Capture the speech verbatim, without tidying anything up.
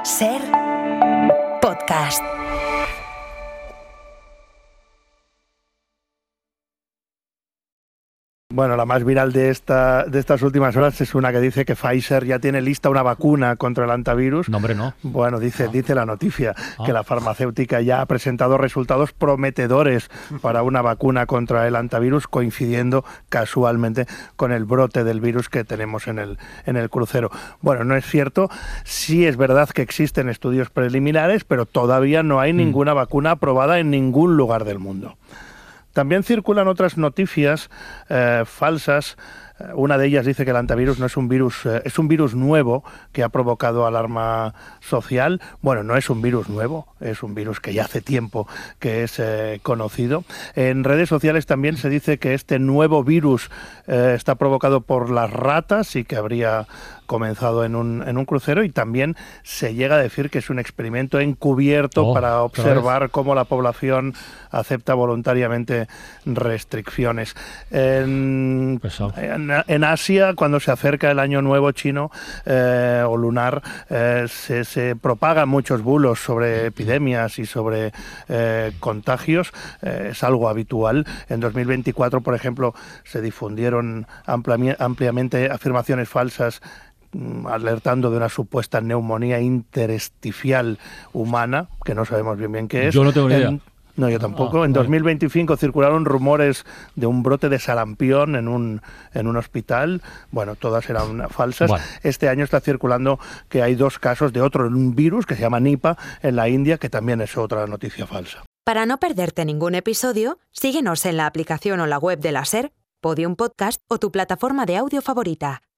Ser podcast. Bueno, la más viral de, esta, de estas últimas horas es una que dice que Pfizer ya tiene lista una vacuna contra el hantavirus. No, hombre, no. Bueno, dice, Ah. dice la noticia Ah. que la farmacéutica ya ha presentado resultados prometedores para una vacuna contra el hantavirus, coincidiendo casualmente con el brote del virus que tenemos en el, en el crucero. Bueno, no es cierto. Sí es verdad que existen estudios preliminares, pero todavía no hay Mm. ninguna vacuna aprobada en ningún lugar del mundo. También circulan otras noticias eh, falsas. Una de ellas dice que el hantavirus no es un virus, eh, es un virus nuevo que ha provocado alarma social. Bueno, no es un virus nuevo, es un virus que ya hace tiempo que es eh, conocido. En redes sociales también se dice que este nuevo virus eh, está provocado por las ratas y que habría comenzado en un, en un crucero, y también se llega a decir que es un experimento encubierto Oh, para otra observar cómo la población acepta voluntariamente restricciones. En, Pesado. en, en Asia, cuando se acerca el año nuevo chino eh, o lunar, eh, se, se propagan muchos bulos sobre epidemias y sobre eh, contagios. Eh, es algo habitual. En dos mil veinticuatro, por ejemplo, se difundieron ampliami- ampliamente afirmaciones falsas alertando de una supuesta neumonía intersticial humana, que no sabemos bien bien qué es. Yo no tengo ni idea. En, no, yo tampoco. Ah, en vale. dos mil veinticinco circularon rumores de un brote de sarampión en un, en un hospital. Bueno, todas eran falsas. Vale. Este año está circulando que hay dos casos de otro un virus que se llama Nipah en la India, que también es otra noticia falsa. Para no perderte ningún episodio, síguenos en la aplicación o la web de la SER, Podium Podcast o tu plataforma de audio favorita.